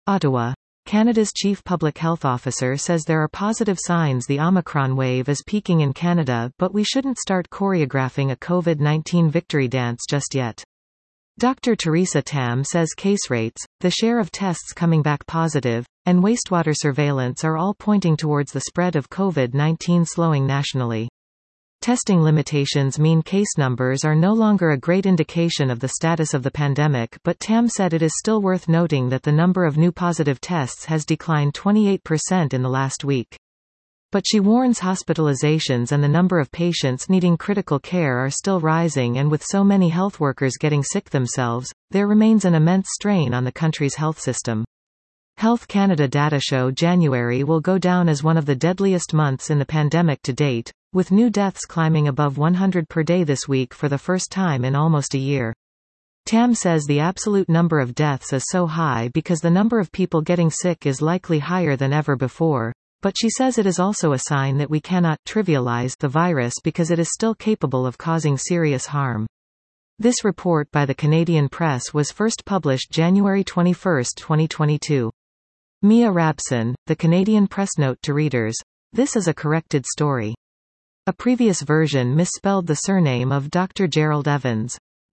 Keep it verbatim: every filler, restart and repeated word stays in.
Ottawa. Canada's chief public health officer says there are positive signs the Omicron wave is peaking in Canada, but we shouldn't start choreographing a COVID nineteen victory dance just yet. Doctor Theresa Tam says case rates, the share of tests coming back positive, and wastewater surveillance are all pointing towards the spread of COVID nineteen slowing nationally. Testing limitations mean case numbers are no longer a great indication of the status of the pandemic, but Tam said it is still worth noting that the number of new positive tests has declined twenty-eight percent in the last week. But she warns hospitalizations and the number of patients needing critical care are still rising, and with so many health workers getting sick themselves, there remains an immense strain on the country's health system. Health Canada data show January will go down as one of the deadliest months in the pandemic to date, with new deaths climbing above one hundred per day this week for the first time in almost a year. Tam says the absolute number of deaths is so high because the number of people getting sick is likely higher than ever before, but she says it is also a sign that we cannot trivialize the virus because it is still capable of causing serious harm. This report by the Canadian Press was first published January twenty-first, twenty twenty-two. Mia Rabson, the Canadian Press note to readers. This is a corrected story. A previous version misspelled the surname of Doctor Gerald Evans.